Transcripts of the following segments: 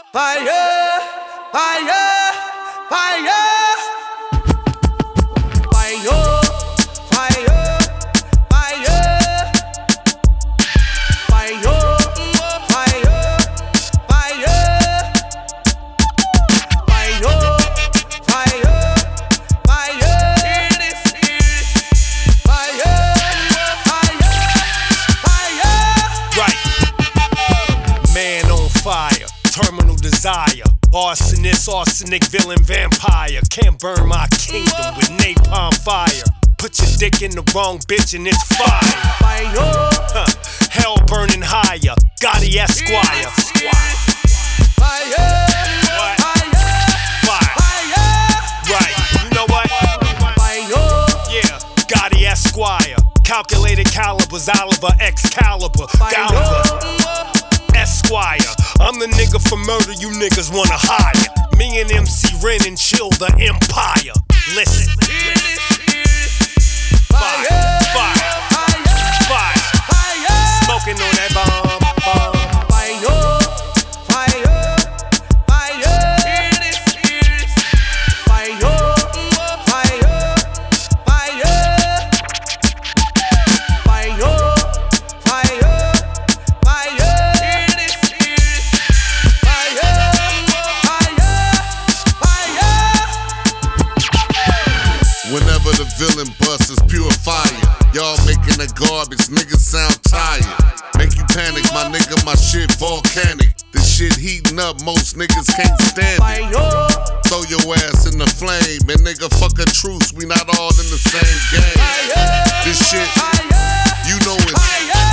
Fire, fire, fire. Fire, fire, fire. Fire, fire, fire. Fire, fire, fire. It is fire, fire, fire. Right. Man on fire. Terminal desire, arsonist, arsenic, villain, vampire. Can't burn my kingdom with napalm fire. Put your dick in the wrong bitch and it's fire. Hell burning higher, Gotti Esquire. Fire, What? fire, Fire. Right, you know what? Yeah, Gotti Esquire. Calculated calibers, Oliver, Excalibur, Gallagher. Esquire, I'm the nigga for murder you niggas wanna hire. Me and MC Ren and Chill the Empire. Listen. Fire, fire, fire. Smoking on that bomb, bomb. Whenever the villain busts, it's pure fire. Y'all making the garbage, niggas sound tired. Make you panic, my nigga, my shit volcanic. This shit heating up, most niggas can't stand it. Throw your ass in the flame, and nigga, fuck a truce, we not all in the same game. This shit, you know it's,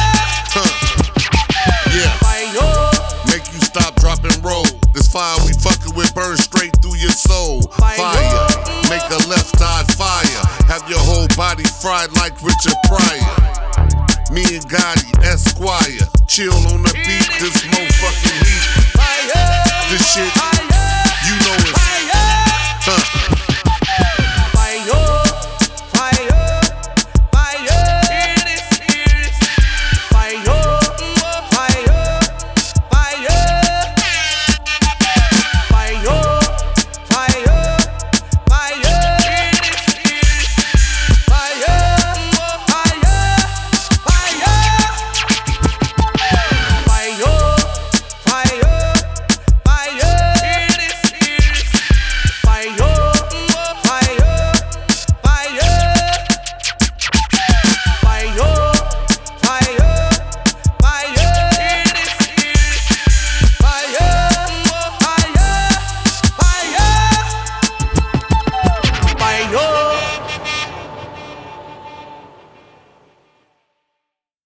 yeah. Make you stop, drop, and roll. This fire we fucking with burn straight through your soul. Fire, make a left eye fire. Have your whole body fried like Richard Pryor. Me and Gotti, Esquire. Chill on the beat, this motherfucking heat. This shit